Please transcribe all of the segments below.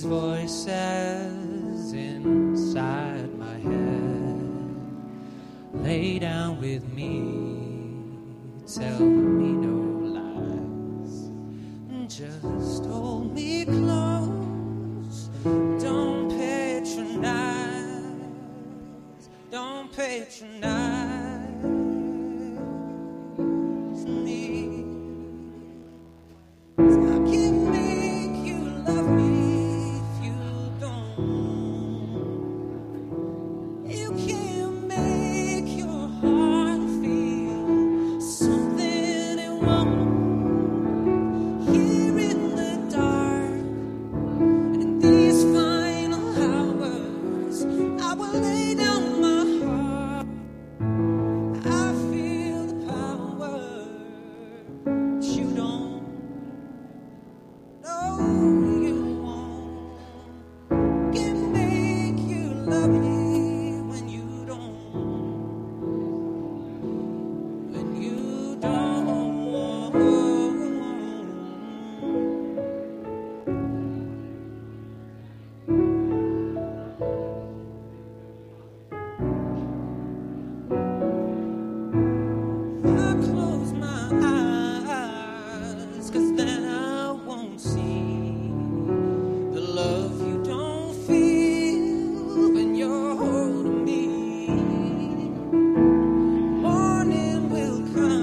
these voices inside my head. Lay down with me, tell me no lies. Just hold me close, don't patronize, don't patronize me. 'Cause I can't make you love me if you don't. You can't make your heart feel something it won't. Here in the dark, and in these final hours, I will lay down my heart. I feel the power, but you don't. No, you won't. Can't make you love me when you don't. When you don't. I close my eyes, 'cause then I won't see the love you don't feel when you're holding me. Morning will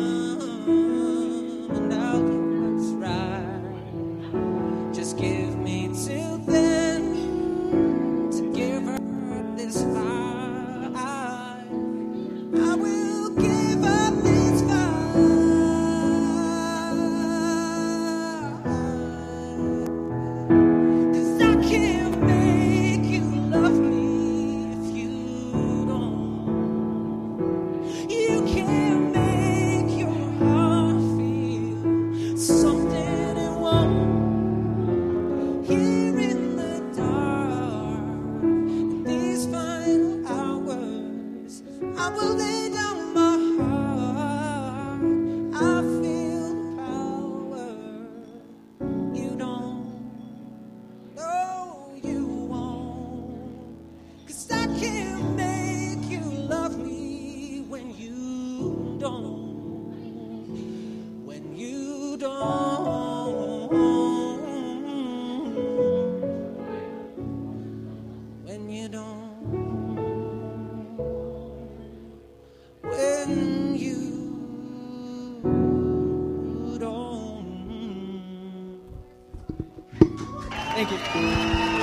come and I'll do what's right. Just give me till then to give her this fight. I will give up this fight. 'Cause I can't make you love me if you don't. You can't make your heart feel something it won't. Here in the dark, in these final hours, I will lay down my heart. I feel the power. You don't. No, you won't. 'Cause I can't make you love me when you don't. When you don't. When you don't. When you don't. Thank you.